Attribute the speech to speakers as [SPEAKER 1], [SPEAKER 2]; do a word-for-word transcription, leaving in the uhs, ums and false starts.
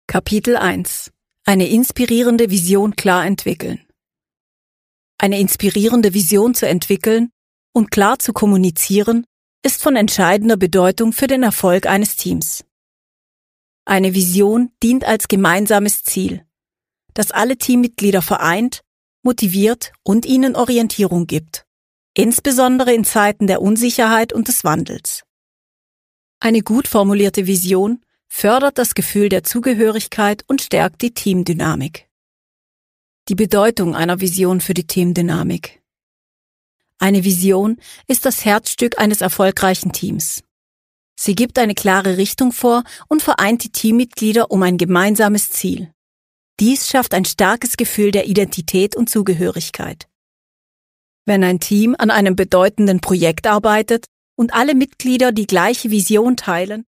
[SPEAKER 1] Kapitel eins. Eine inspirierende Vision klar entwickeln. Eine inspirierende Vision zu entwickeln und klar zu kommunizieren, ist von entscheidender Bedeutung für den Erfolg eines Teams. Eine Vision dient als gemeinsames Ziel, das alle Teammitglieder vereint, motiviert und ihnen Orientierung gibt, insbesondere in Zeiten der Unsicherheit und des Wandels. Eine gut formulierte Vision fördert das Gefühl der Zugehörigkeit und stärkt die Teamdynamik. Die Bedeutung einer Vision für die Teamdynamik. Eine Vision ist das Herzstück eines erfolgreichen Teams. Sie gibt eine klare Richtung vor und vereint die Teammitglieder um ein gemeinsames Ziel. Dies schafft ein starkes Gefühl der Identität und Zugehörigkeit. Wenn ein Team an einem bedeutenden Projekt arbeitet und alle Mitglieder die gleiche Vision teilen,